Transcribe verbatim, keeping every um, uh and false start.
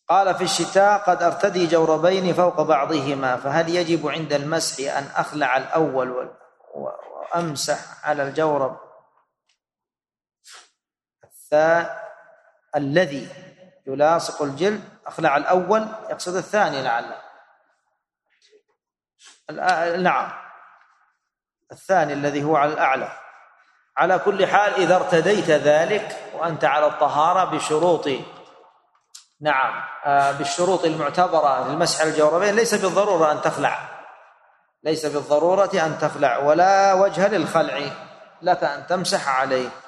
قال في الشتاء قد أرتدي جوربين فوق بعضهما، فهل يجب عند المسح أن أخلع الأول وأمسح على الجورب الذي يلاصق الجلد؟ أخلع الأول يقصد الثاني لعله. نعم الثاني الذي هو على الأعلى. على كل حال إذا ارتديت ذلك وأنت على الطهارة بشروط نعم بالشروط المعتبرة للمسح على الجوربين، ليس بالضرورة أن تخلع، ليس بالضرورة أن تخلع ولا وجه للخلع، لك أن تمسح عليه.